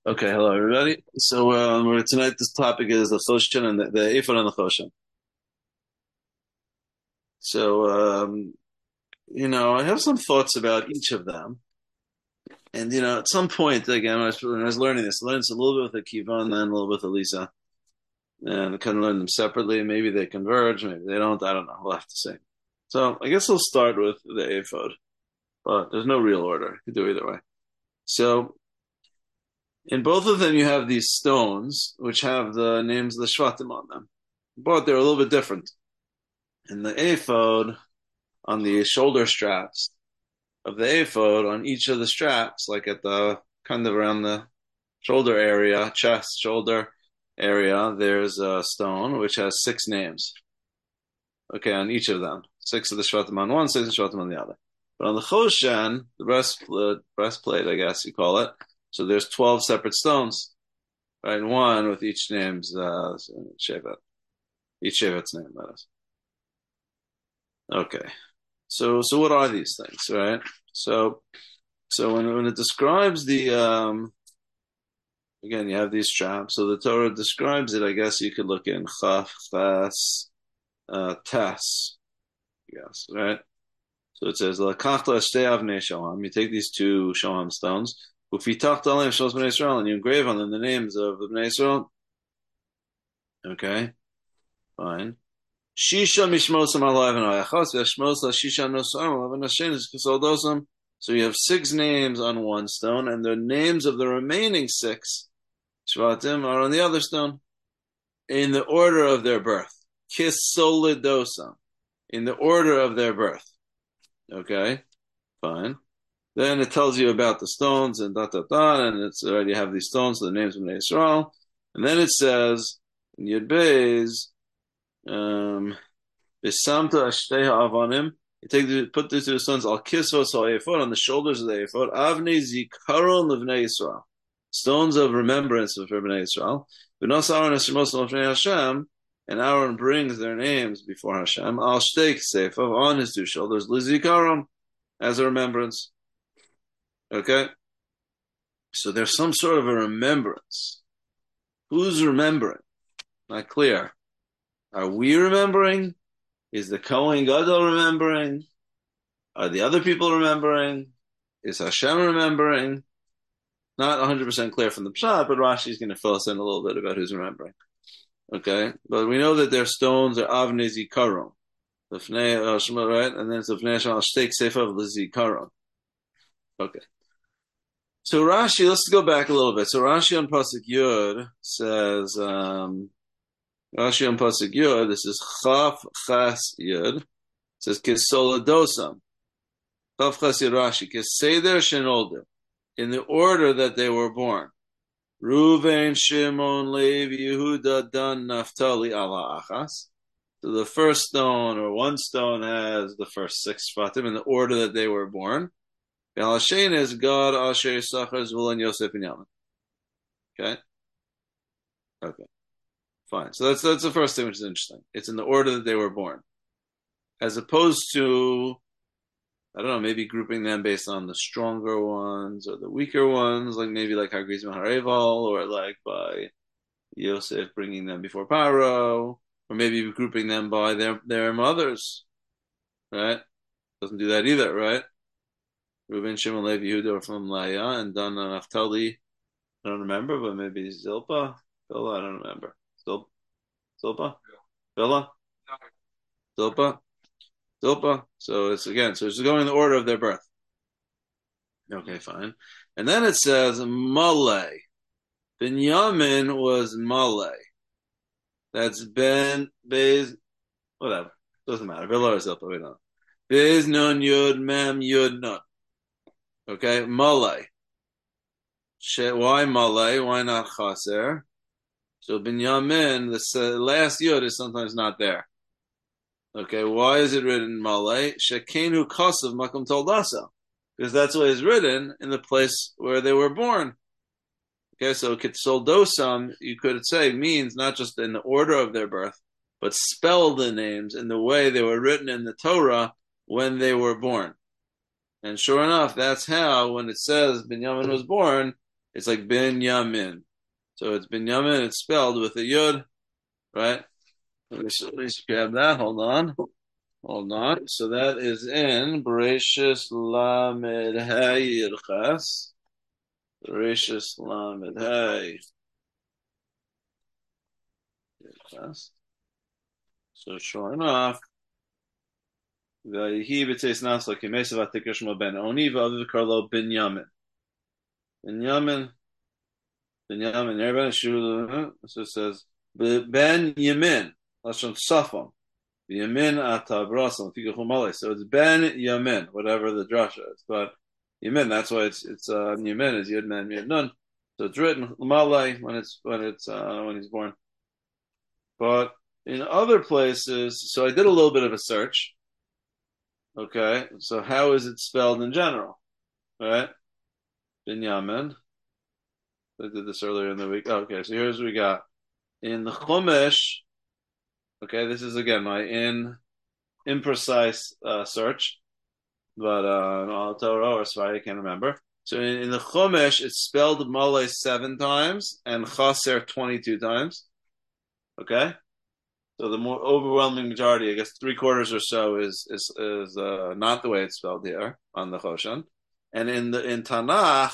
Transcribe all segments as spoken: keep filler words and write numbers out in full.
Okay, hello everybody. So um, we're- tonight this topic is the choshen and the, the ephod and the choshen. So um, you know, I have some thoughts about each of them, and you know, at some point again, when I was, when I was learning this, I learned a little bit with the Kiva and then a little bit with Elisa, and I kind of learned them separately. Maybe they converge, maybe they don't. I don't know. We'll have to see. So I guess we'll start with the ephod, but there's no real order. You can do either way. So in both of them, you have these stones which have the names of the shvatim on them, but they're a little bit different. In the ephod, on the shoulder straps of the ephod, on each of the straps, like at the kind of around the shoulder area, chest, shoulder area, there's a stone which has six names. Okay, on each of them, six of the shvatim on one, six of the shvatim on the other. But on the choshen, the breastplate, breastplate, I guess you call it. So there's twelve separate stones, right? One with each name's uh, shevet, each shevet's name. That is. Okay. So, so what are these things, right? So, so when when it describes the um, again, you have these straps. So the Torah describes it. I guess you could look in Chaf, Chas, uh, Tes. Yes, right. So it says Lakachta Shtei Avnei Shoham. You take these two Shoham stones, Ufitach Dalim Shos Bnei Yisrael, and you engrave on them the names of the Bnei Yisrael. Okay, fine. Shisha mishmosam alav and ayachos v'shmosa shisha nosam alav and hashem is kisodosam. So you have six names on one stone, and the names of the remaining six shvatim are on the other stone, in the order of their birth. Kisolidosam, in the order of their birth. Okay, fine. Then it tells you about the stones and da da da, and it's already have these stones, so the names of Bnei Yisrael, and then it says in Yud Beis. Um, Besamta ashteha avanim. You take the, put the two stones al kisvos al ephod, on the shoulders of the ephod. Avnei zikaron levnei Yisrael, stones of remembrance of Bnei Yisrael. V'nos Aaron eshemos levnei Hashem, and Aaron brings their names before Hashem. Al shtei sefav, on his two shoulders, lizikaron, as a remembrance. Okay, so there's some sort of a remembrance. Who's remembering? Not clear. Are we remembering? Is the Kohen Gadol remembering? Are the other people remembering? Is Hashem remembering? Not one hundred percent clear from the Pshat, but Rashi is going to fill us in a little bit about who's remembering. Okay? But we know that their stones are Avnei Zikaron. Right? And then it's Avnei Hashem Al-Shteik Sefer of Zikaron. Okay. So Rashi, let's go back a little bit. So Rashi on Pasuk Yud says... Um, Rashi on Pasuk Yud, this is Chaf Chas Yud. It says Kisolidosam. Chaf Chas Yud Rashi. Kiseder Shenolder. In the order that they were born. Reuven, Shimon, Levi, Yehuda, Dan, Naphtali, Allah Achas. So the first stone or one stone has the first six Shvatim in the order that they were born. The Hashem is God, Asher, Sachar, Zvulun, Yosef, and Yaman. Okay? Okay. Fine. So that's that's the first thing which is interesting. It's in the order that they were born. As opposed to, I don't know, maybe grouping them based on the stronger ones or the weaker ones, like maybe like Hagriz Mahareval, or like by Yosef bringing them before Paro, or maybe grouping them by their, their mothers. Right? Doesn't do that either, right? Reuben, Shimon, Levi, Yehuda are from Laya, and Dan and Naphtali, I don't remember, but maybe Zilpah. Zilpah, I don't remember. Zilpah? Villa? Zilpah? Zilpah? So it's again, so it's going in the order of their birth. Okay, fine. And then it says Malay. Binyamin was Malay. That's Ben, Bez, whatever. Doesn't matter. Villa or Zilpah, we don't know. Bez, Nun, Yud, Mem, Yud, Nun. Okay, Malay. Why Malay? Why not Chaser? So Binyamin, the last yud is sometimes not there. Okay, why is it written Malay? Shekenu Kosav Makom Toldasa. Because that's what is written in the place where they were born. Okay, so Kitsoldosam, you could say, means not just in the order of their birth, but spell the names in the way they were written in the Torah when they were born. And sure enough, that's how, when it says Binyamin was born, It's like Binyamin. So it's Binyamin. It's spelled with a yud, right? Let me, let me grab that. Hold on. Hold on. So that is in Bereshis Lamed Hay Yirchas. Bereshis Lamed Hay Yirchas. So sure enough, Vayihi b'tzeis nasla kimesav atikashma ben oni v'aviv karlo Binyamin. Binyamin, Binyamin, everybody should. So it says Ben Yamin, lashon Safon. Yamin atabrasam figachumale. So it's Ben Yamin, whatever the drasha is, but Yamin. That's why it's it's uh, Yamin is Yud Man Yud Nun. So it's written Malay when it's when it's uh, when he's born. But in other places, so I did a little bit of a search. Okay, so how is it spelled in general? All right, Binyamin. I did this earlier in the week. Oh, okay, so here's what we got in the Chumash. Okay, this is again my in imprecise uh, search, but uh, Al Torah or Sfari, I can't remember. So in, in the Chumash, it's spelled Malay seven times and Chaser twenty-two times. Okay. So the more overwhelming majority, I guess three quarters or so, is is is uh, not the way it's spelled here on the Choshen, and in the in Tanakh,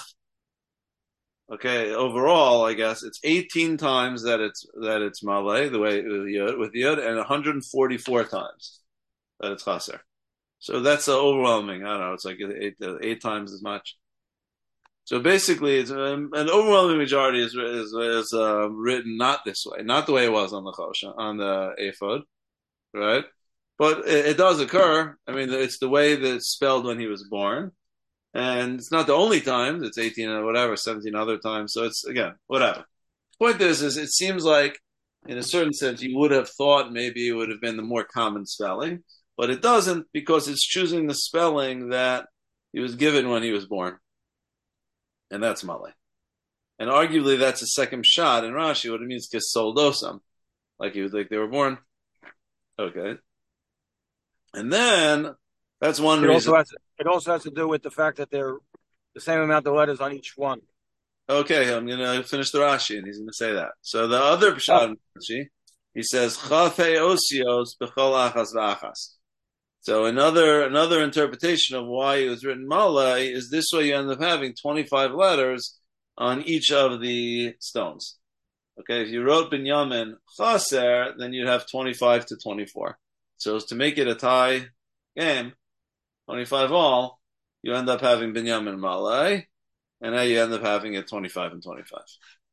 okay, overall, I guess it's eighteen times that it's that it's Malay the way with Yud, with Yud, and one hundred forty-four times that it's Chaser. So that's uh, overwhelming. I don't know. It's like eight uh, eight times as much. So basically, it's, um, an overwhelming majority is is, is uh, written not this way, not the way it was on the Choshen, on the ephod, right? But it, it does occur. I mean, it's the way that it's spelled when he was born, and it's not the only time. It's eighteen or whatever, seventeen other times. So it's again whatever. Point is, is it seems like, in a certain sense, you would have thought maybe it would have been the more common spelling, but it doesn't because it's choosing the spelling that he was given when he was born. And that's Malay. And arguably that's a second shot in Rashi, what it means is soldosam. Like he was like they were born. Okay. And then that's one it reason. Also has, it also has to do with the fact that they're the same amount of letters on each one. Okay, I'm gonna finish the Rashi and he's gonna say that. So the other shot in Rashi, he says Chafei Osios B'chol Achas V'Achas. So another another interpretation of why it was written Malay is this way you end up having twenty-five letters on each of the stones. Okay, if you wrote Binyamin Chaser, then you'd have twenty-five to twenty-four. So to make it a tie game, twenty-five all, you end up having Binyamin Malay, and now you end up having it twenty-five and twenty-five.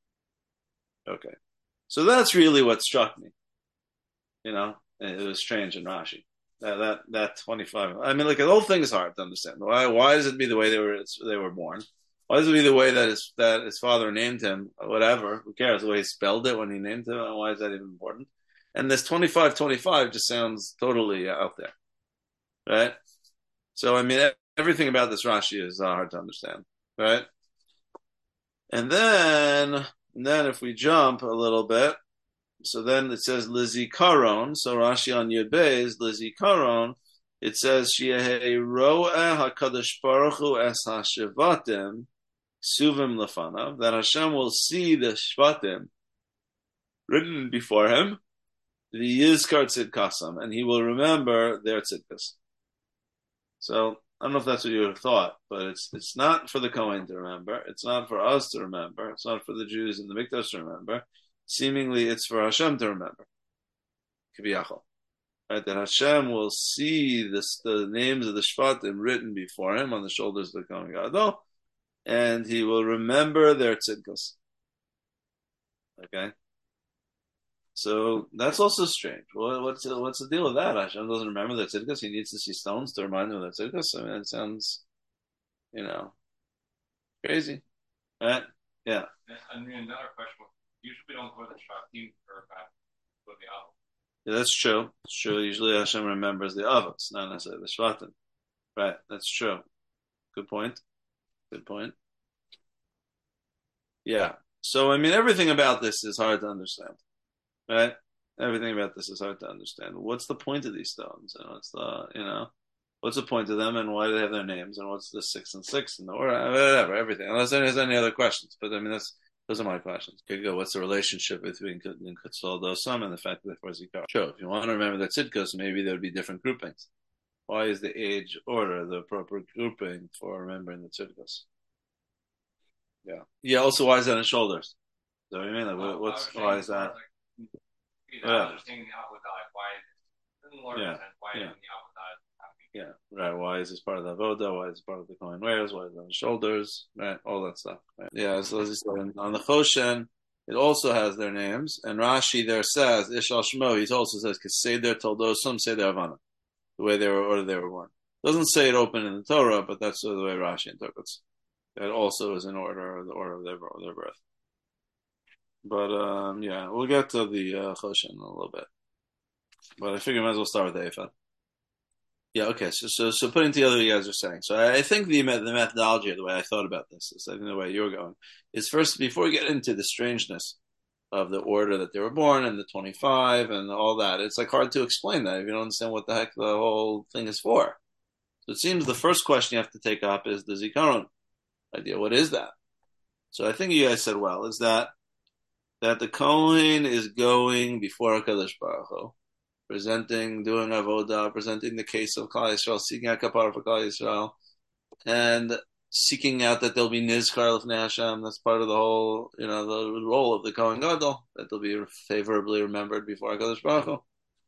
Okay, so that's really what struck me. You know, it was strange in Rashi. That, that that twenty-five. I mean, like the whole thing is hard to understand. Why why does it be the way they were they were born? Why does it be the way that his that his father named him? Whatever. Who cares? The way he spelled it when he named him. And why is that even important? And this twenty-five twenty-five just sounds totally out there, right? So I mean, everything about this Rashi is uh, hard to understand, right? And then and then if we jump a little bit. So then it says Lizikaron. So Rashi on Yud Bey is Lizikaron. It says She'ehei ro'eh HaKadosh Baruch Hu es HaShevatim Suvim Lefanav, that Hashem will see the Shvatim written before him, the Yizkar Tzidkasam, and he will remember their Tzidkas. So I don't know if that's what you would have thought, but it's it's not for the Kohen to remember. It's not for us to remember. It's not for the Jews in the Mikdash to remember. Seemingly, it's for Hashem to remember. Kiviyachol. Right, that Hashem will see this, the names of the Shvatim written before him on the shoulders of the Kohen Gadol, and he will remember their tzidkos. Okay? So that's also strange. Well, what's the, what's the deal with that? Hashem doesn't remember their tzidkos. He needs to see stones to remind him of their tzidkos. I mean, it sounds, you know, crazy. Right? Yeah. And then another question. Usually we don't go to the Shvatim or back to the Avos. Yeah, that's true. It's true. Usually Hashem remembers the Avos, not necessarily the Shvatim. Right, that's true. Good point. Good point. Yeah. So, I mean, everything about this is hard to understand. Right? Everything about this is hard to understand. What's the point of these stones? And what's the, you know? What's the point of them, and why do they have their names, and what's the six and six, and the or whatever, everything. Unless there's any other questions, but I mean that's those are my questions. Okay, go. What's the relationship between Kutzal Dosam and the fact that therefore Zikar? Sure. If you want to remember that Tzidkos, maybe there would be different groupings. Why is the age order the appropriate grouping for remembering the Tzidkos? Yeah. Yeah. Also, why is that on shoulders? Is that what you mean? Like, Well, what's I why was is that? saying, like, you Yeah. understanding the Avodah, why is it in the larger Yeah. sense, why Yeah. isn't the Avodah happening? Yeah, right. Why is this part of the avoda? Why is it part of the Kohen wears? Why is it on the shoulders? Right, all that stuff. Right? Yeah, so as he said, on the Choshen, it also has their names, and Rashi there says Ishal Shmo. He also says Keseder Toldos. Some say the Havana, the way they were ordered, they were born. Doesn't say it open in the Torah, but that's the way Rashi interprets. That also is in order, the order of their, of their birth. But um, yeah, we'll get to the uh, Choshen in a little bit. But I figure we might as well start with the Ephod. Yeah, okay. So, so, so putting together what you guys are saying. So, I, I think the the methodology, the way I thought about this, is I think the way you were going, is first before we get into the strangeness of the order that they were born and the twenty-five and all that. It's like hard to explain that if you don't understand what the heck the whole thing is for. So, it seems the first question you have to take up is the Zikaron idea. What is that? So, I think you guys said well is that that the Kohen is going before HaKadosh Baruch Hu, presenting, doing avodah, presenting the case of Klal Yisrael, seeking out kapara for Klal Yisrael, and seeking out that there'll be nizkar l'fnei Hashem. That's part of the whole, you know, the role of the Kohen Gadol, that they'll be favorably remembered before HaKadosh Baruch Hu.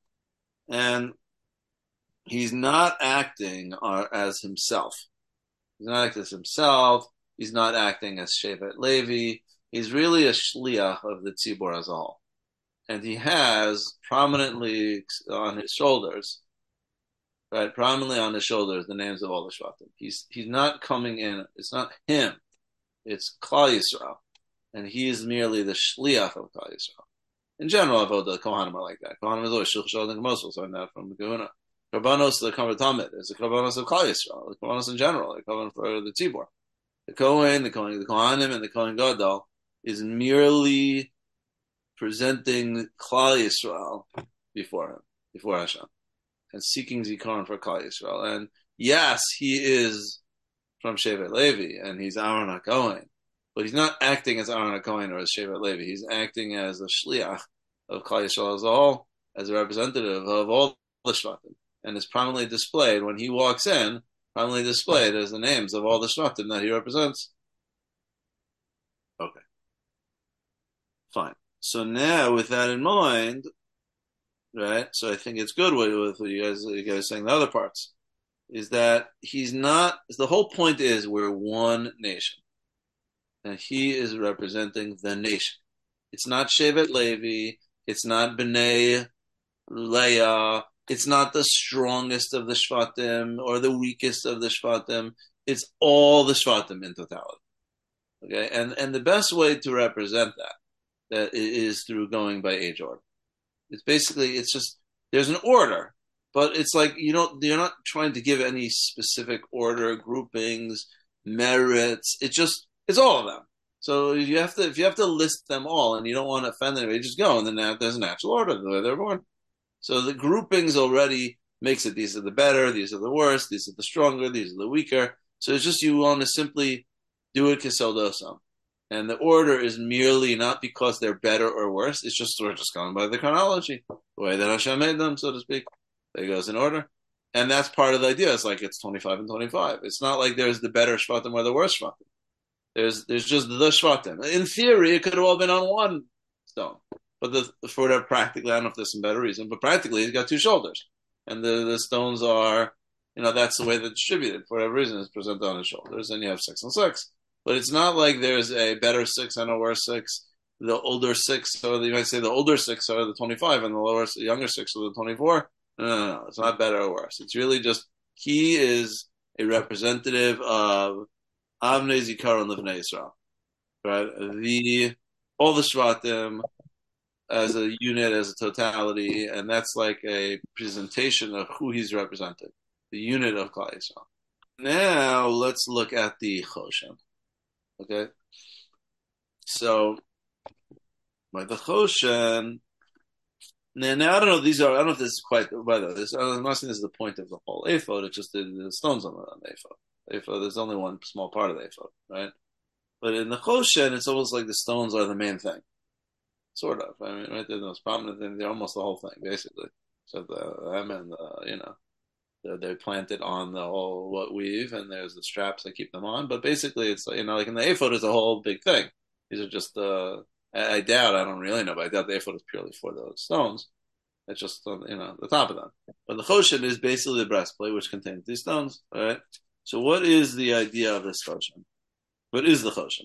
And he's not acting as himself. He's not acting as himself. He's not acting as Shevet Levi. He's really a shliach of the tzibur as a whole. And he has prominently on his shoulders, right, prominently on his shoulders, the names of all the Shvatim. He's he's not coming in, it's not him, it's Klal Yisrael. And he is merely the shliach of Klal Yisrael. In general, Avodah, Kohanim are like that. Kohanim is always Shulch Shol and Gmosel, so I know from the Gehuna. Karbanos, the Kamer Tamid, is the Karbanos of Klal Yisrael, the Karbanos in general, the Kohen for the Tzibor. The Kohen, the Kohen, the Kohanim, and the Kohen Gadol is merely presenting Klal Yisrael before him, before Hashem, and seeking Zikaron for Klal Yisrael. And yes, he is from Shevet Levi, and he's Aaron HaKohen, but he's not acting as Aaron HaKohen or as Shevet Levi. He's acting as a shliach of Klal Yisrael as a whole, as a representative of all the Shvatim, and is prominently displayed when he walks in, prominently displayed as the names of all the Shvatim that he represents. Okay. Fine. So now, with that in mind, right? So I think it's good with what you guys, you guys are saying. The other parts is that he's not. The whole point is we're one nation, and he is representing the nation. It's not Shevet Levi. It's not Bnei Leah. It's not the strongest of the Shvatim or the weakest of the Shvatim. It's all the Shvatim in totality. Okay, and and the best way to represent that. That is through going by age order. It's basically, it's just, there's an order, but it's like, you don't, you're not trying to give any specific order, groupings, merits. It's just, it's all of them. So if you have to, if you have to list them all and you don't want to offend anybody, just go, and then there's a natural order the way they're born. So the groupings already makes it, these are the better, these are the worst, these are the stronger, these are the weaker. So it's just, you want to simply do it kesel dosam. And the order is merely not because they're better or worse. It's just we're just going by the chronology, the way that Hashem made them, so to speak. There goes in order, and that's part of the idea. It's like it's twenty-five and twenty-five. It's not like there's the better shvatim or the worse shvatim. There's there's just the shvatim. In theory, it could have all been on one stone, but the, for whatever practically, I don't know if there's some better reason, but practically, he's got two shoulders, and the the stones are, you know, that's the way they're distributed. For whatever reason, it's presented on his shoulders, and you have six and six. But it's not like there's a better six and a worse six. The older six, or you might say the older six are the twenty-five, and the lower, the younger six are the twenty-four. No, no, no, it's not better or worse. It's really just he is a representative of Avnei Zikaron Livnei Yisrael, right? The all the Shvatim as a unit, as a totality, and that's like a presentation of who he's representing, the unit of Klal Yisrael. Now let's look at the Choshen. Okay, so by the Choshen, Now, now I don't know. These are I don't know if this is quite. By the way, this, I'm not saying this is the point of the whole ephod. It's just the, the stones on the, on the ephod. Ephod. There's only one small part of the ephod, right? But in the Choshen, it's almost like the stones are the main thing, sort of. I mean, right? They're the most prominent thing. They're almost the whole thing, basically. So the them and the, you know, they're, they're planted on the whole what weave, and there's the straps that keep them on. But basically, it's you know, like in the ephod, is a whole big thing. These are just the. Uh, I, I doubt. I don't really know, but I doubt the ephod is purely for those stones. It's just you know the top of them. But the Choshen is basically the breastplate, which contains these stones. All right. So what is the idea of this Choshen? What is the Choshen?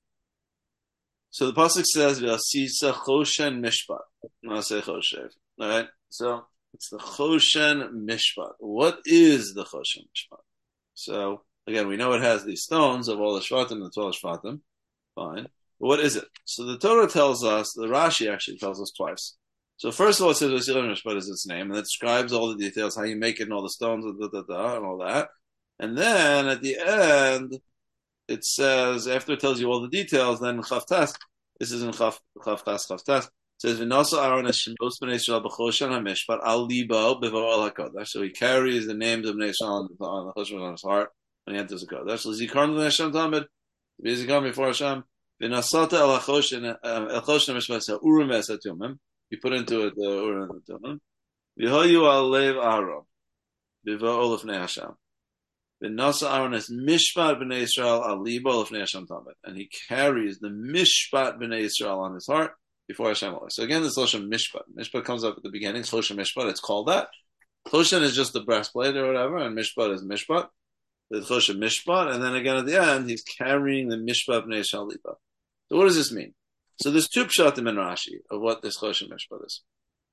So the pasuk says, "V'asisa Choshen Mishpat." I'll say Choshev. All right. So it's the Choshen Mishpat. What is the Choshen Mishpat? So again, we know it has these stones of all the Shvatim and the twelve Shvatim. Fine. But what is it? So the Torah tells us, the Rashi actually tells us twice. So first of all, it says V'asila Mishpat is its name, and it describes all the details, how you make it, and all the stones, da, da, da, and all that. And then at the end, it says, after it tells you all the details, then Chavtas, this is in Chav, Chavtas, Chavtas, it says, V'nasa Aaron Hashemos B'nei Yisrael B'choshen HaMishpat Al Libo B'Vo'al HaKodesh. So he carries the names of B'nei Yisrael on the Choshen on his heart when he enters the Kodesh. L'zikarnu B'nei Hashem Tamid, V'yizikam before Hashem, V'nasata El HaChoshen, El Choshen HaMishpat Ha'urim V'Esatumim. You put into it the Urim and the Tumim. V'hoyu Al Lev Aaron, B'Vo'al L'fnei Hashem. V'nasa Aaron es Mishpat B'nei Yisrael Al Libo L'fnei Hashem Tamid. And he carries the Mishpat B'nei Yisrael on his heart before Hashem. So again, this Choshen Mishpat. Mishpat comes up at the beginning. Choshen Mishpat, it's called that. Choshen is just the breastplate or whatever, and Mishpat is Mishpat. The Choshen Mishpat, and then again at the end, he's carrying the Mishpat B'nei Yisrael Libo. So what does this mean? So there's two pshatim in Rashi of what this Choshen Mishpat is.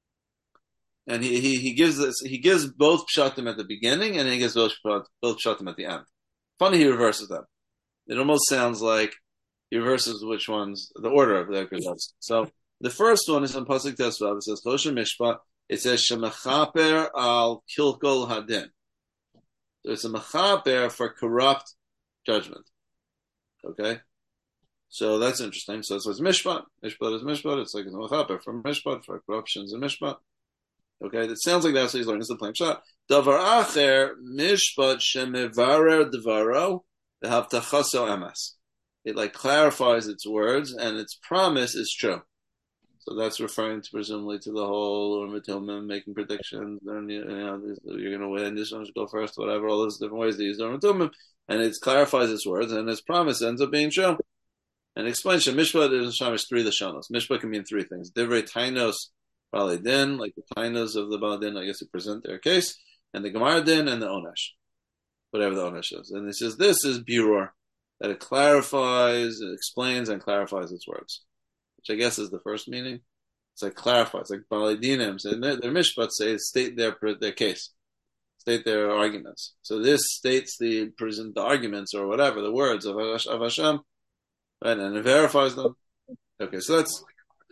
And he, he, he gives this, he gives both pshatim at the beginning, and he gives both, both pshatim at the end. Funny, he reverses them. It almost sounds like he reverses which ones, the order of the Ekazos. So the first one is on Pasuk Tesvav. It says Choshen Mishpat. It says Shemechaper al Kilkol Hadin. So it's a mechaper for corrupt judgment. Okay? So that's interesting. So it says Mishpat. Mishpat is Mishpat. It's like a mechaper for Mishpat, for corruptions in Mishpat. Okay? It sounds like that's what he's learning. It's the plain shot. Davar Acher, Mishpat Shemevarer Devaro, V'havtachaso Emes. It like clarifies its words, and its promise is true. So that's referring to presumably to the whole Urim Tumim, making predictions, and you know, you're going to win, this one should go first, whatever, all those different ways they use Urim Tumim, and it clarifies its words, and its promise ends up being true. And it explains, Mishpat is Shamish three the Shanos. Mishpat can mean three things. Divrei Tainos Baladin, like the Tainos of the Baladin, I guess, to present their case, and the Gemara Din, and the Onesh, whatever the Onesh is. And it says, this is Buror, that it clarifies, it explains, and clarifies its words. Which I guess is the first meaning. It's like clarifies, like Baladinim, and their, their Mishpat say state their their case, state their arguments. So this states the present the arguments or whatever the words of, of Hashem, right? And it verifies them. Okay, so that's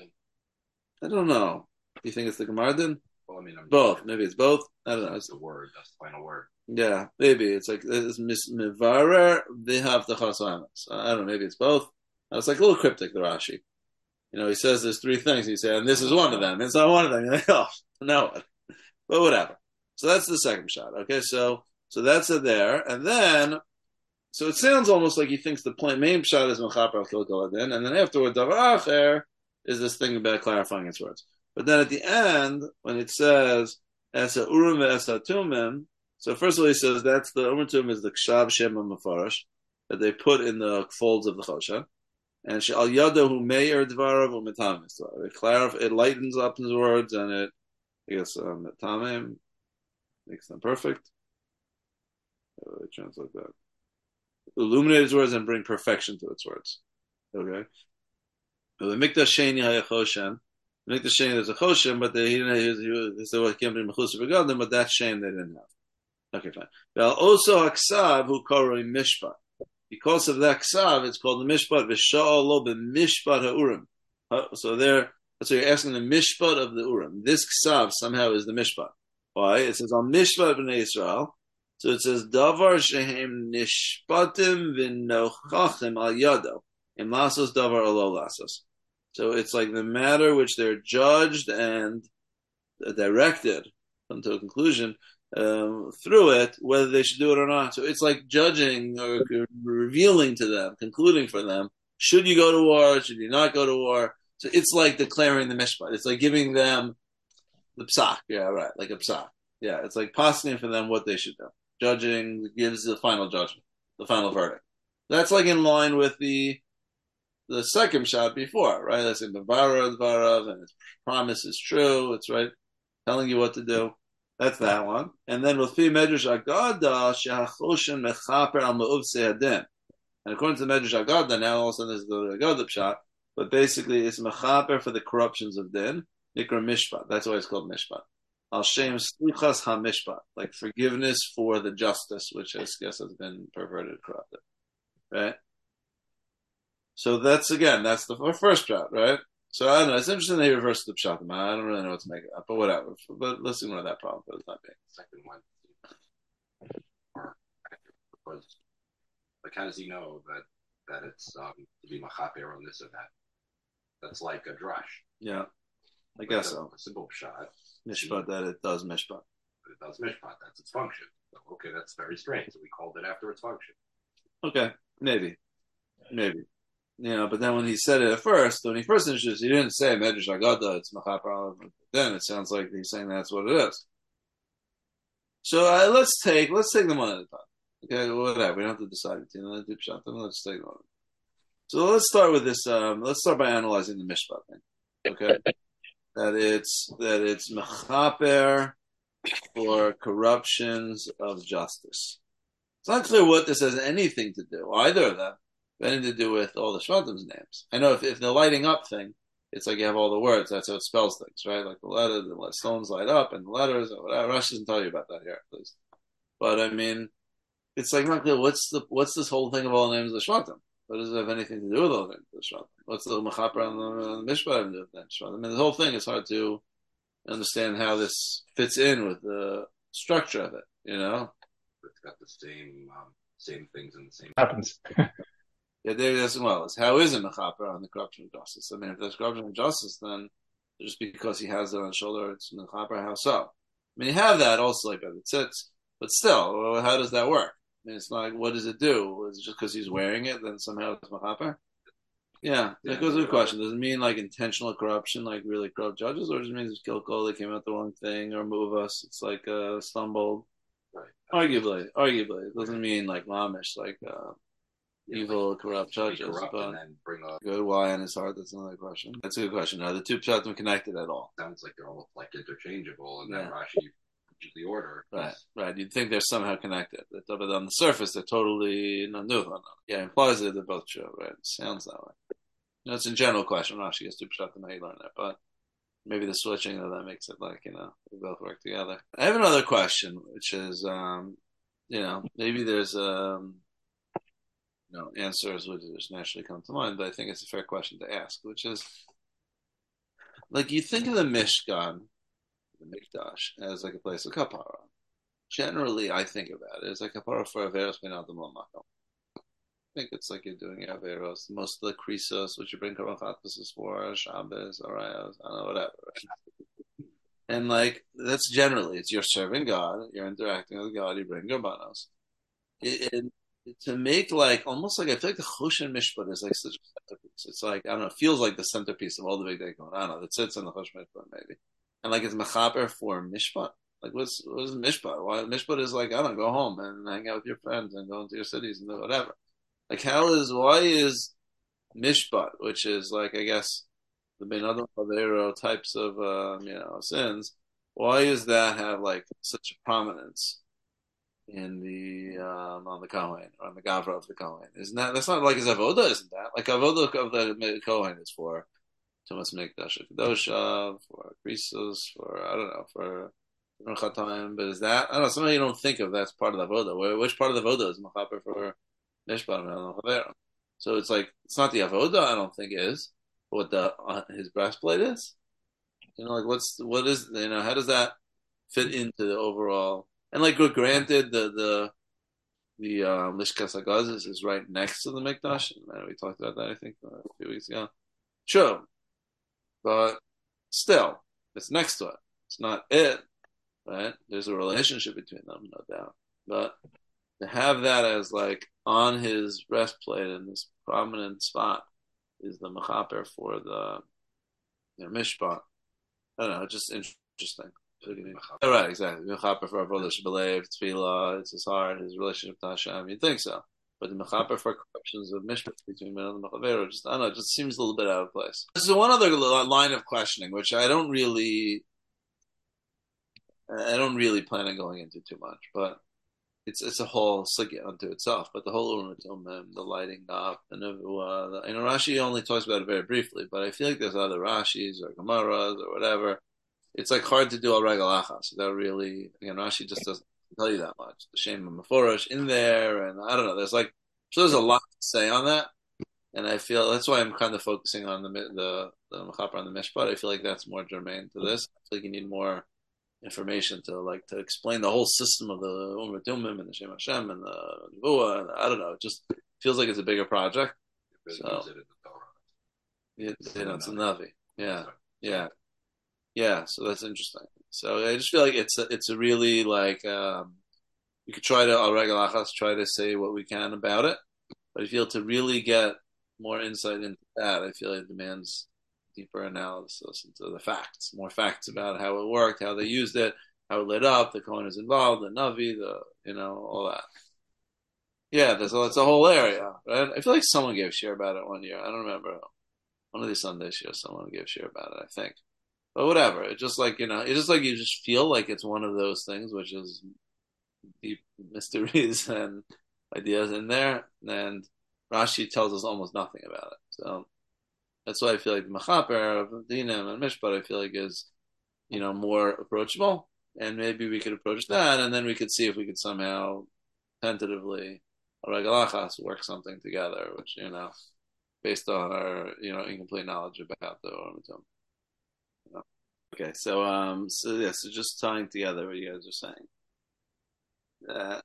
I don't know. Do you think it's the Gemara Din? Well, I mean, I'm both. Maybe it's both. I don't know. That's the word. That's the final word. Yeah, maybe it's like it's Mivarer V'havtachas Emes. I don't know. Maybe it's both. It's like a little cryptic. The Rashi. You know, he says there's three things. He said, and this is one of them. It's not one of them. You're like, oh, no. But whatever. So that's the second shot. Okay, so so that's it there. And then, so it sounds almost like he thinks the plain, main shot is Mechaper al Kilkol Hadin. And then afterward, Davar Acher is this thing about clarifying its words. But then at the end, when it says, Esa Urim Ve'esa Tumim, so first of all, he says that's the Urim Tumim is the Kshav Shem HaMefarash that they put in the folds of the Choshen. And she al yadahu meir dvarav u'metamim. So it clarifies, it lightens up his words, and it, I guess, metamim um, makes them perfect. Uh, I translate that. Illuminate his words and bring perfection to its words. Okay. The mikdash sheni hayachoshen. The mikdash sheni there's a choshen, but they, he didn't. He said what came to mechus begadim, but that shame they didn't have. Okay, fine. Well, also haksav who koroi mishpat. Because of that ksav, it's called the mishpat v'sha'alo b'mishpat ha'urim. So there, so you're asking the mishpat of the urim. This ksav somehow is the mishpat. Why? It says on mishpat b'nei Yisrael. So it says davar shehem nishpatim v'nochachim al yado im lasos davar alo lasos. So it's like the matter which they're judged and directed, come to a conclusion um, through it, whether they should do it or not. So it's like judging or revealing to them, concluding for them, should you go to war, should you not go to war? So it's like declaring the mishpat. It's like giving them the psak. Yeah, right, like a psak. Yeah, it's like posting for them what they should do. Judging gives the final judgment, the final verdict. That's like in line with the the second shot before, right? That's in Bavara Dvarav, and his promise is true. It's right, telling you what to do. That's that one. And then with Fi Medrash Agada, Shehachoshen Mechaper Al Ma'uv Se'adin. And according to the Medrash Agada, now all of a sudden there's the Agada shot, but basically it's Mechaper for the corruptions of Din, Nikra Mishpat. That's why it's called Mishpat. Al Shem Slichas HaMishpat, like forgiveness for the justice, which I guess has been perverted, corrupted. Right? So that's, again, that's the first shot, right? So I don't know. It's interesting they reverse the pshat. I don't really know what to make of that, but whatever. But let's ignore that problem for the time being. Second one, because like how does he know that that it's um, to be machaper on this or that? That's like a drush. Yeah, I but guess a, so. A simple pshat. Mishpat that it does mishpat. But it does mishpat. That's its function. So, okay, that's very strange. So we called it after its function. Okay, maybe, maybe. You know, but then when he said it at first, when he first introduced, he didn't say Medrash Agada, it's Machaper. Then it sounds like he's saying that's what it is. So uh, let's take let's take them one at a time. Okay, whatever. We don't have to decide between them. Let's take them. So let's start with this. Um, let's start by analyzing the Mishpat thing. Okay, that it's that it's Machaper for corruptions of justice. It's not clear what this has anything to do, either of them. Anything to do with all the Shvatim's names. I know if, if the lighting up thing, it's like you have all the words. That's how it spells things, right? Like the letter, the stones light up, and the letters, or whatever. Rush doesn't tell you about that here, at least. But I mean, it's like not clear. What's the what's this whole thing of all the names of the Shvatim? What does it have anything to do with all the names of the Shvatim? What's the Mechaper and the, the Mishpat have to do with that Shvatim? I mean, the whole thing is hard to understand how this fits in with the structure of it. You know, It's got the same um, same things in the same happens. Yeah, David asks, well, is how is it mechaper on the corruption of justice? I mean, if there's corruption of justice, then just because he has it on his shoulder, it's mechaper. How so? I mean, you have that also like the tzitz, but still, well, how does that work? I mean, it's not like, what does it do? Is it just because he's wearing it, then somehow it's mechaper? Yeah, that yeah, goes to the question. Does it mean like intentional corruption, like really corrupt judges, or does it mean it's kilko, they came out the wrong thing, or move us, it's like uh, stumbled? Right. Arguably, arguably, it doesn't mean like mamish, like. Uh, Evil, corrupt judges, corrupt but and then bring up good. Why in his heart? That's another question. That's a good question. Are the two pshatim connected at all? Sounds like they're almost like interchangeable, and yeah. then Rashi gives the order. Right, right. You'd think they're somehow connected, but on the surface, they're totally no no. Yeah, it implies that they're both true. Right? It sounds that way. You know, it's a general question. Rashi gets two pshatim. How you learn that, but maybe the switching of that makes it like you know they both work together. I have another question, which is, um, you know, maybe there's um. You know, answers would just naturally come to mind, but I think it's a fair question to ask, which is, like, you think of the Mishkan, the Mikdash, as like a place of kapara. Generally, I think about it as like kapara for Averos Ben Adam Lamakom. I think it's like you're doing Averos. Most of the Krisos, which you bring Korban Chatas for, Shabbos, Arayos, I don't know, whatever. Right? And like, that's generally, it's you're serving God, you're interacting with God, you bring Korbanos. It, it, to make like almost like I feel like the Choshen Mishpat is like such a centerpiece. It's like I don't know, it feels like the centerpiece of all the big day going on. I don't know, the tzitz and the Choshen Mishpat maybe, and like it's mechaper for Mishpat. Like what's what is Mishpat? Why Mishpat is like I don't know, go home and hang out with your friends and go into your cities and do whatever. Like how is why is Mishpat, which is like I guess the Ben Adam Chavero types of um, you know sins, why does that have like such a prominence in the um, on the Kohen or on the Gavra of the Kohen? Isn't that that's not like his avoda? Isn't that like avoda of the Kohen is for Tumas Mikdash Kedosha, for Krisos, for I don't know, for Chataim, but is that I don't know? Something you don't think of that's part of the avoda. Which part of the avoda is Machaper for Mishpat and Chavera? So it's like it's not the avoda. I don't think is what the uh, his breastplate is. You know, like what's what is you know how does that fit into the overall? And like, we're granted the the the um, Lishkas Hagazis is right next to the Mikdash. And we talked about that, I think, a few weeks ago. True, but still, it's next to it. It's not it, right? There's a relationship between them, no doubt. But to have that as like on his breastplate in this prominent spot is the mechaper for the you know, mishpat. I don't know, just interesting. Oh, right, exactly. Mechaper for our brother Shebelev, Tefillah, it's his heart, his relationship to Hashem. You'd think so. But the mechaper for corruptions of mishpat between men and the mechaber, just I don't know, it just seems a little bit out of place. This is one other line of questioning, which I don't really, I don't really plan on going into too much, but it's it's a whole sugya unto itself. But the whole Urim, the lighting up, the nevuah, the, you know, Rashi only talks about it very briefly, but I feel like there's other Rashis or Gemaras or whatever. It's like hard to do al regal achas without really, again, Rashi just doesn't tell you that much. The Shem Meforish in there, and I don't know. There's like, so there's a lot to say on that, and I feel that's why I'm kind of focusing on the the the mechaper on the mishpat. I feel like that's more germane to this. I feel like you need more information to like to explain the whole system of the Umar Tumim and the Shem Hashem and the Nevuah. And I don't know. It just feels like it's a bigger project. So, yeah, you know, it's a Navi. Yeah, yeah, yeah. So that's interesting. So I just feel like it's a, it's a really like um, we could try to al regal achas try to say what we can about it, but I feel to really get more insight into that, I feel it demands deeper analysis into the facts, more facts about how it worked, how they used it, how it lit up, the Kohen is involved, the Navi, the you know all that. Yeah, there's a, it's a whole area, right? I feel like someone gave share about it one year. I don't remember. One of these Sundays here, someone gave share about it, I think. But whatever. It's just like, you know, it's just like you just feel like it's one of those things which is deep mysteries and ideas in there. And Rashi tells us almost nothing about it. So that's why I feel like the mechaper of Dinam and Mishpat, I feel like is, you know, more approachable. And maybe we could approach that, and then we could see if we could somehow tentatively al regal achas work something together, which, you know, based on our, you know, incomplete knowledge about the Urim Tumim. You know? Okay, so um, so yeah, so just tying together what you guys are saying. That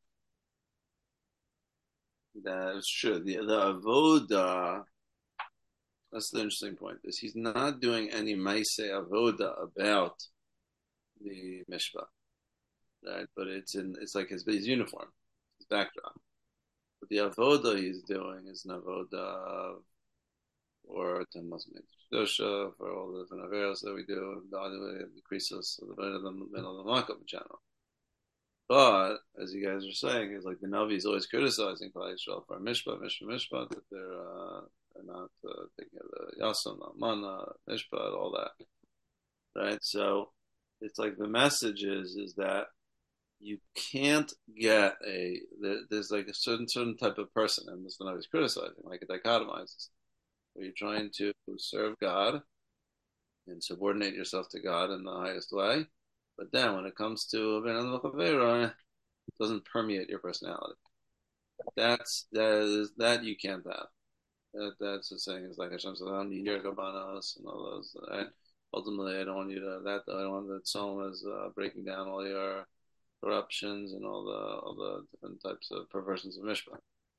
that is true. The the avoda. That's the interesting point. Is he's not doing any maaseh avoda about the mishpah, right? But it's in it's like his his uniform, his backdrop. But the avoda he's doing is an avoda or Tamas Mikdosha for all the different averos that we do, the creases of the middle of the markup in general. But as you guys are saying, is like the Navi is always criticizing Klal Yisrael for mishpah, mishpah, mishpah, that they're uh, they're not uh, taking the yasam, mana, mishpah, all that, right? So it's like the message is is that you can't get a there, there's like a certain certain type of person, and this the Navi is criticizing, like it dichotomizes, where you're trying to serve God and subordinate yourself to God in the highest way. But then when it comes to it doesn't permeate your personality. That's that is that you can't have. That, that's the saying is like Hashem says, I don't need your kabbanos and all those. Right? Ultimately, I don't want you to that. I don't want that psalm is uh, breaking down all your corruptions and all the all the different types of perversions of mishpah.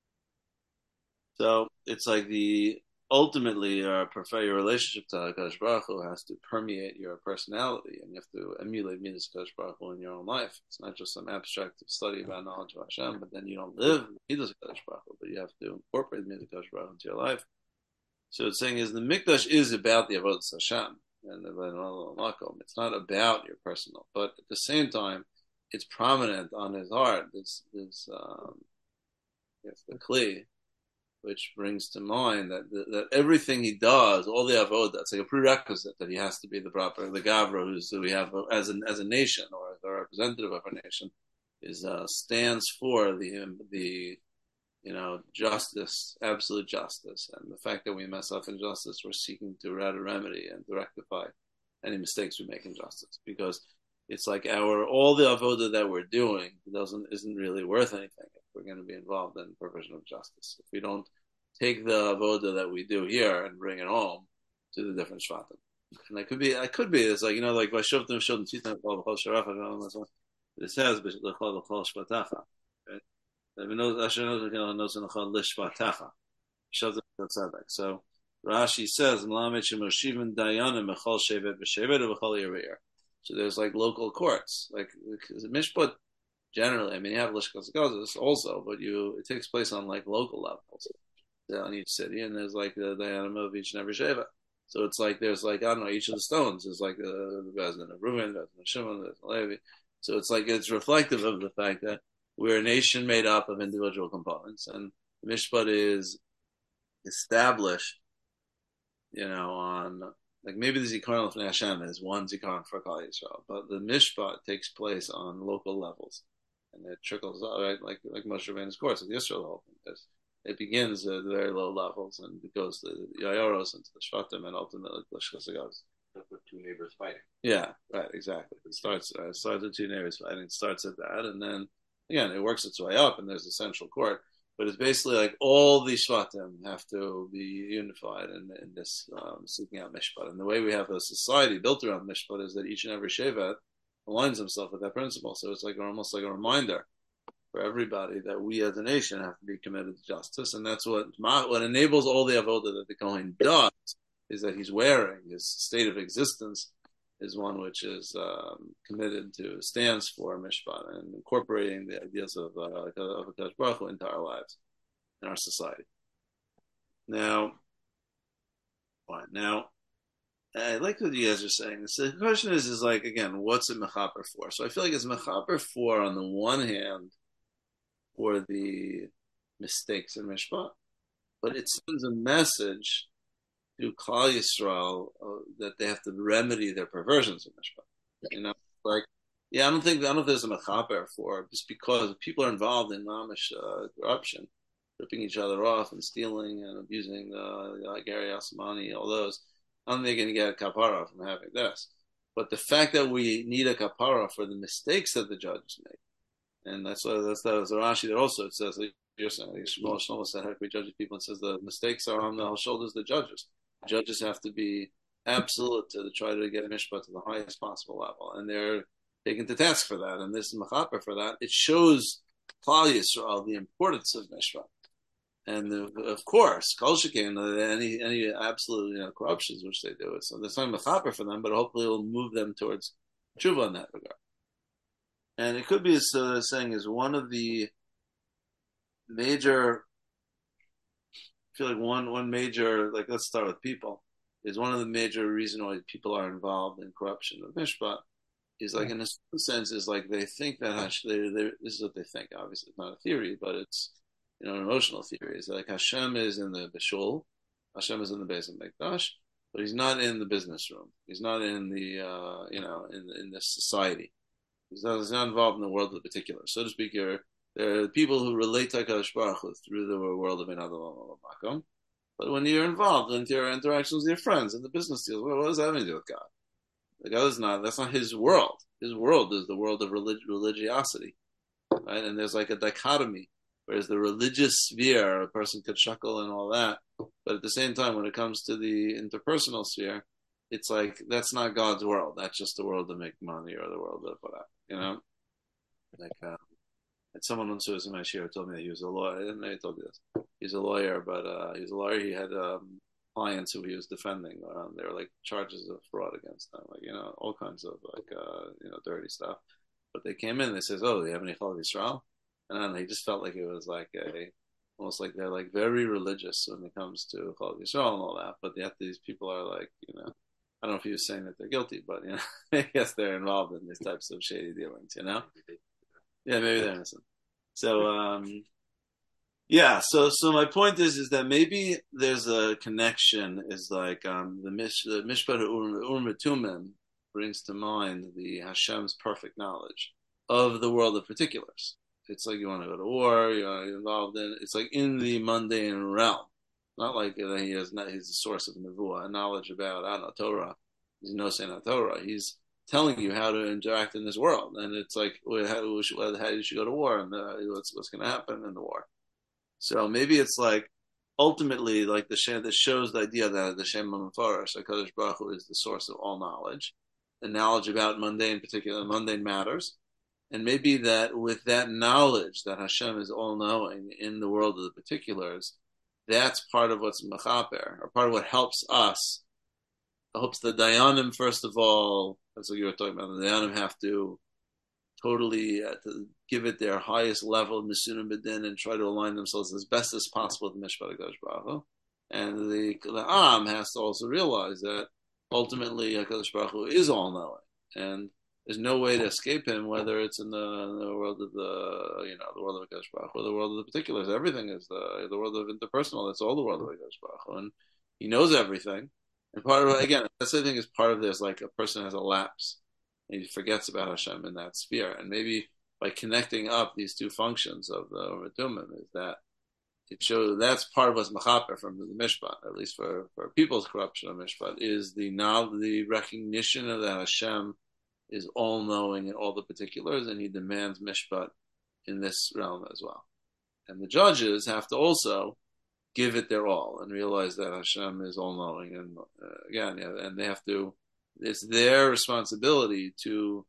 So it's like the ultimately, uh, prefer your relationship to HaKadosh Baruch Hu has to permeate your personality, and you have to emulate Midas HaKadosh Baruch Hu in your own life. It's not just some abstract study about knowledge of Hashem, but then you don't live Midas HaKadosh Baruch Hu, but you have to incorporate Midas HaKadosh Baruch Hu into your life. So it's saying is the Mikdash is about the Avodas Hashem, and the it's not about your personal, but at the same time, it's prominent on his heart. This, this, um, yes, the Kli, which brings to mind that that everything he does, all the avodah, it's like a prerequisite that he has to be the proper, the gavra who's who we have as an as a nation or as a representative of our nation, is uh, stands for the the you know justice, absolute justice, and the fact that we mess up in justice, we're seeking to add a remedy and to rectify any mistakes we make in justice, because it's like our all the avodah that we're doing doesn't isn't really worth anything if we're going to be involved in provision of justice. If we don't take the avodah that we do here and bring it home to the different shvatim, and it could be, it could be, it's like you know, like Vashuvtim Shuvtim Tzitzim Kol V'Chol Sharafa. I don't know it says B'Chol V'Chol Shvatacha. We know Asher knows knows V'Chol Lishvatacha. Shuvtim Tzedek. So Rashi says Melamed Shemoshivan Dayanim B'Chol Shevet B'Shevet V'Chol Yiriyir. So there's like local courts, like the mishpat. Generally, I mean, you have lishkas gazas also, but you it takes place on like local levels on each city, and there's like the diadem of each and every sheva. So it's like there's like I don't know, each of the stones is like the Bezdin of Reuven, Bezdin of Shimon, Bezdin of Levi. So it's like it's reflective of the fact that we're a nation made up of individual components, and the mishpat is established, you know, on like maybe the Zikaron of Hashem is one Zikaron for Klal Yisrael, but the mishpat takes place on local levels, and it trickles out, right? Like like Moshe Rabbeinu's course with Yisrael, the whole thing. It begins at very low levels and it goes to the Yayoros and to the Shvatim and ultimately to the Shchasagos. With two neighbors fighting. Yeah, right, exactly. It starts uh, it starts with two neighbors fighting. It starts at that, and then again it works its way up, and there's a central court. But it's basically like all these Shvatim have to be unified in, in this um, seeking out Mishpat. And the way we have a society built around Mishpat is that each and every Shevet aligns himself with that principle. So it's like almost like a reminder for everybody that we as a nation have to be committed to justice, and that's what what enables all the avodah that the Kohen does is that he's wearing his state of existence is one which is um, committed to stands for mishpat and incorporating the ideas of uh, of Hakadosh Baruch Hu into our lives in our society. Now, fine. Now, I like what you guys are saying. So the question is, is like again, what's it mechaper for? So I feel like it's mechaper for on the one hand, for the mistakes in Mishpat, but it sends a message to Klal Yisrael uh, that they have to remedy their perversions in Mishpat. You know, like, yeah, I don't think I don't know if there's a mechaper for just because people are involved in mamish uh, corruption, ripping each other off and stealing and abusing the like Gary Asmani, all those. I don't think they're going to get a kapara from having this. But the fact that we need a kapara for the mistakes that the judges make. And that's why that's that was Rashi that also it says like you're saying Shmuel Shlomo said how can we judge people and says the mistakes are on the shoulders of the judges. The judges have to be absolute to try to get a mishpat to the highest possible level, and they're taken to task for that. And this is mechaper for that. It shows Klal Yisrael the importance of mishpat, and the, of course Kol Shekin any any absolute you know corruptions which they do. So there's not mechaper for them, but hopefully it will move them towards tshuva in that regard. And it could be as uh, saying is one of the major, I feel like one one major, like let's start with people, is one of the major reasons why people are involved in corruption of Mishpat is like in a certain sense is like they think that Hash, they, they, this is what they think. Obviously, it's not a theory, but it's you know an emotional theory. It's like Hashem is in the Bishul, Hashem is in the Beis Hamikdash, but he's not in the business room. He's not in the uh, you know in in this society. He's not, he's not involved in the world of the particular. So to speak, here, there are people who relate to HaKadosh Baruch Hu through the world of Enadol Makom. But when you're involved in your interactions with your friends and the business deals, well, what does that have to do with God? The God is not, that's not his world. His world is the world of relig- religiosity. Right? And there's like a dichotomy, whereas the religious sphere, a person could chuckle and all that. But at the same time, when it comes to the interpersonal sphere, it's like that's not God's world. That's just the world to make money or the world of whatever, you know. Like, uh, and someone once was in my share told me that he was a lawyer. I didn't know he told you this. He's a lawyer, but uh, he's a lawyer. He had um, clients who he was defending. Um, there were like charges of fraud against them, like you know, all kinds of like uh, you know, dirty stuff. But they came in. They says, "Oh, do you have any Chalav Yisrael?" And then he just felt like it was like a almost like they're like very religious when it comes to Chalav Yisrael and all that. But yet these people are like, you know. I don't know if he was saying that they're guilty, but you know, I guess they're involved in these types of shady dealings, you know? Yeah, maybe they're innocent. So, um, yeah, so so my point is is that maybe there's a connection, is like um, the, mish, the Mishpat Urim Tumim brings to mind the Hashem's perfect knowledge of the world of particulars. It's like you want to go to war, you're involved in, it's like in the mundane realm. Not like that he has not, he's the source of nevuah, knowledge about, I don't know, Torah. He's no saying Torah. He's telling you how to interact in this world. And it's like, well, how, how you should go to war and uh, what's, what's going to happen in the war. So maybe it's like, ultimately, like the Shem, that shows the idea that the Shem HaMefarsh, HaKadosh Baruch Hu, is the source of all knowledge, and knowledge about mundane, particular mundane matters. And maybe that with that knowledge that Hashem is all-knowing in the world of the particulars, that's part of what's mechaper, or part of what helps us hopes the Dayanim, first of all, that's what you were talking about. The Dayanim have to totally uh, to give it their highest level of Misunim B'din and try to align themselves as best as possible with the Mishpat HaKadosh Baruch Hu. And the, the Am has to also realize that ultimately HaKadosh Baruch Hu is all-knowing. And there's no way to escape him, whether it's in the, in the world of the, you know, the world of HaKadosh Baruch Hu, or the world of the particulars. Everything is the, the world of interpersonal. That's all the world of HaKadosh Baruch Hu. And he knows everything. And part of, again, that's the thing is part of this, like a person has a lapse and he forgets about Hashem in that sphere. And maybe by connecting up these two functions of the Umatumim is that it shows that's part of what's Machaper from the Mishpat, at least for, for people's corruption of Mishpat, is the now the recognition of that Hashem is all knowing in all the particulars, and he demands Mishpat in this realm as well. And the judges have to also give it their all and realize that Hashem is all knowing. And uh, again, yeah, and they have to, it's their responsibility to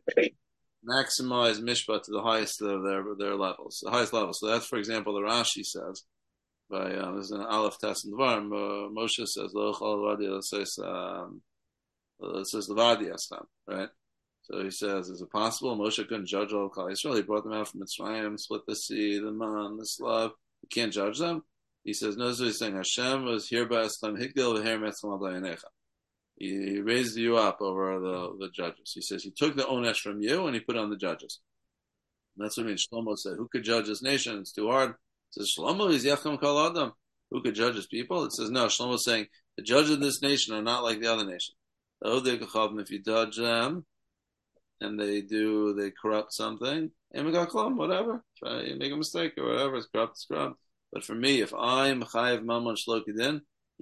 maximize mishpat to the highest of their their levels, the highest level. So that's, for example, the Rashi says by uh, this is an Aleph Tes and Dvarim. Uh, Moshe says lo chol levadi, it says um, it says levadi astam, right? So he says, is it possible Moshe couldn't judge all of Klal Yisrael? He brought them out from Mitzrayim, split the sea, the man, the slav. You can't judge them. He says, no, so he's saying Hashem was hereby astam higdil v'her metzlam adayanecha. He raised you up over the, the judges. He says he took the onesh from you and he put it on the judges. And that's what I mean. Shlomo said, who could judge this nation? It's too hard. It says, Shlomo is yacham kol adam. Who could judge his people? It says, no, Shlomo is saying, the judges of this nation are not like the other nation. If you judge them, and they do, they corrupt something, whatever. You make a mistake or whatever, it's corrupt, it's corrupt. But for me, if I'm chayiv mamon shlokidin,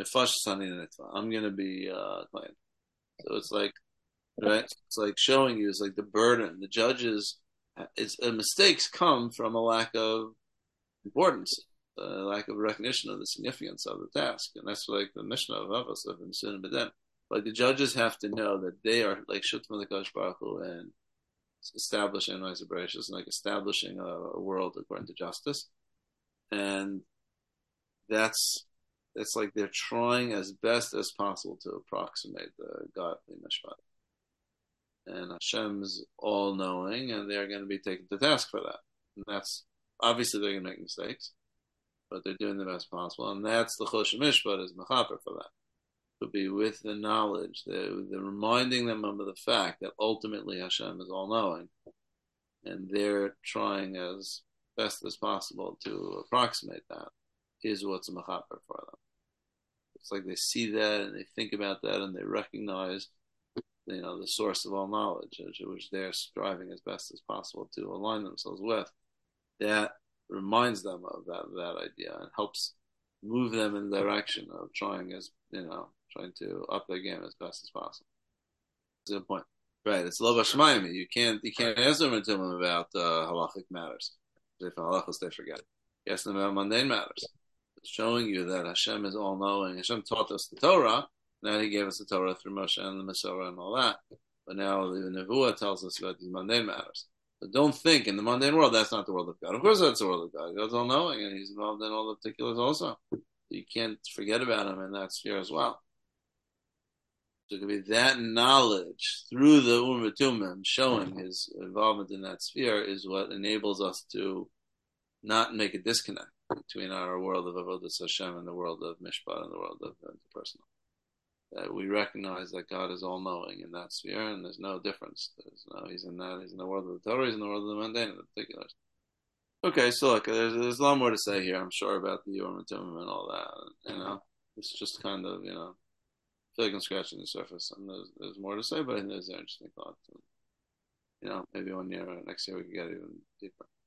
I'm going to be uh, claimed. So it's like, right? It's like showing you, it's like the burden. The judges, it's uh, mistakes come from a lack of importance, a lack of recognition of the significance of the task. And that's like the mission of Avos of Misunim B'din. Like the judges have to know that they are like Shutman the Kosh Baruch Hu and establishing Noise Bereshis and like establishing a, a world according to justice. And that's, it's like they're trying as best as possible to approximate the godly mishpat. And Hashem's all-knowing, and they're going to be taken to task for that. And that's, obviously they're going to make mistakes, but they're doing the best possible. And that's the Chosh Mishpat is Mechaper for that. To be with the knowledge, the, the reminding them of the fact that ultimately Hashem is all-knowing. And they're trying as best as possible to approximate that is what's a Mechaper for them. It's like they see that and they think about that and they recognize, you know, the source of all knowledge, which they're striving as best as possible to align themselves with. That reminds them of that that idea and helps move them in the direction of trying as you know, trying to up their game as best as possible. That's a good point, right? It's lo b'shmayim. You can't you can't ask them and tell them about uh, halachic matters. If halachos they forget. You ask them about mundane matters. Showing you that Hashem is all-knowing. Hashem taught us the Torah. Now He gave us the Torah through Moshe and the Masorah and all that. But now the Nevuah tells us about these mundane matters. But don't think in the mundane world that's not the world of God. Of course, that's the world of God. God's all-knowing, and He's involved in all the particulars also. So you can't forget about Him in that sphere as well. So it could be that knowledge through the Urim Tumim showing His involvement in that sphere is what enables us to not make a disconnect between our world of Avodas Hashem and the world of Mishpat and the world of interpersonal. That we recognize that God is all-knowing in that sphere, and there's no difference. There's no, he's in that. He's in the world of the Torah. He's in the world of the mundane, in the particulars. Okay, so look, there's, there's a lot more to say here, I'm sure, about the Yom Tumim and all that. You know, it's just kind of, you know, I feel like I'm scratching the surface, and there's, there's more to say, but I think there's an interesting thought. And, you know, maybe one year or next year we can get even deeper.